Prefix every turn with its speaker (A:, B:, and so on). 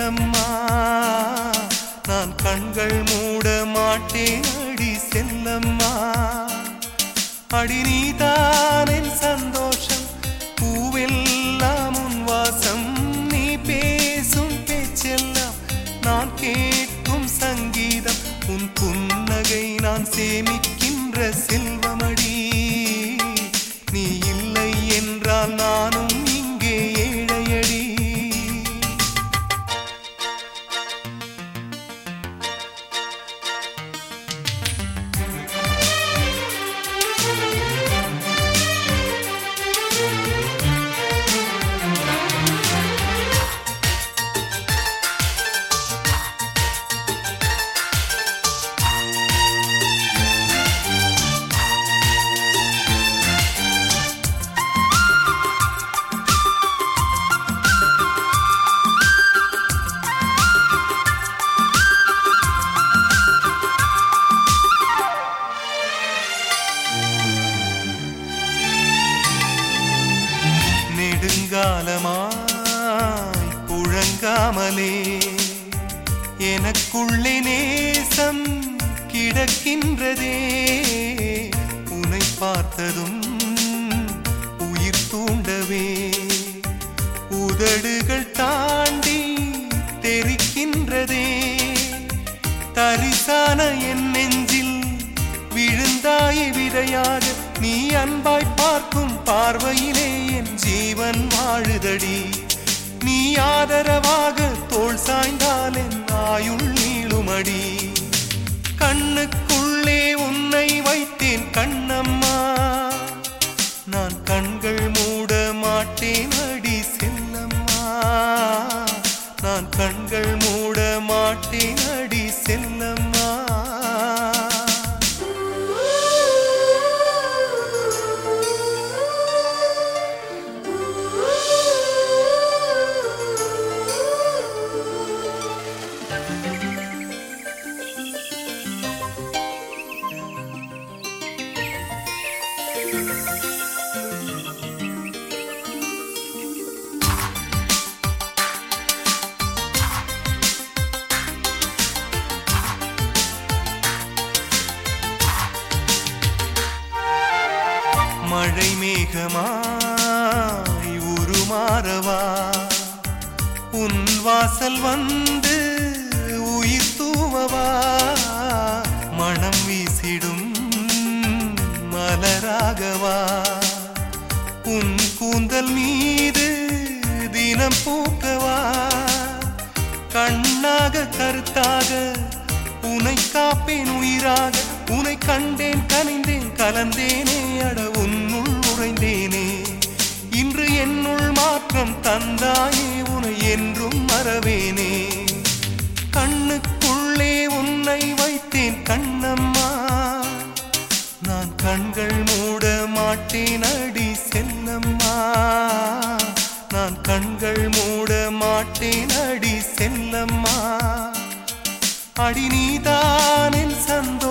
A: செல்லம்மா நான் கண்கள் மூட மாட்டேன் அடி செல்லம்மா அடி நீதான் என் சந்தோஷம் பூவெல்லாம் உன் வாசம் நீ பேசும் பேச்செல்லாம் நான் கேட்கும் சங்கீதம் உன் புன்னகை நான் சேமிக்கின்ற செல்வமடி நீ இல்லை என்றால் நானும் இங்கே ஏழையடி நெடுங்காலமாய் புழங்காமலே எனக்குள்ளே நேசம் கிடக்கின்றதே உன்னை பார்த்ததும் உயிர் தூண்டவே உதடுகள் தாண்டி தெரிக்கின்றதே தரிசான என் நெஞ்சில் விழுந்தாய் விதையாக நீ அன்பாய் பார்க்கும் பார்வையிலே என் ஜீவன் வாழுதடி நீ ஆதரவாக தோள் சாய்ந்தால் என் ஆயுள் நீளுமடி கண்ணுக்குள்ளே உன்னை வைத்தேன் கண்ணம்மா நான் கண்கள் மூட மாட்டேன் அடி செல்லம்மா நான் கண்கள் மூட மாட்டேன் அடி செல்லம்மா மழை மேகமாய் உருமாறவா உன் வாசல் வந்து உயிர் தூவவா மனம் வீசிடும் மலராகவா உன் கூந்தல் மீது தினம் பூக்கவா கண்ணாக கருத்தாக உனை காப்பேன் உயிராக உனை கண்டேன் கனிந்தேன் கலந்தேனே அட உன்னுள் உறைந்தேனே இன்று என்னுள் மாற்றம் தந்தாயே உனை என்றும் மறவேனே கண்ணுக்குள்ளே உன்னை வைத்தேன் கண்ணம்மா நான் கண்கள் மூட மாட்டேன் அடி செல்லம்மா நான் கண்கள் மூட மாட்டேன் அடி செல்லம்மா அடி நீதான் என் சந்தோஷம்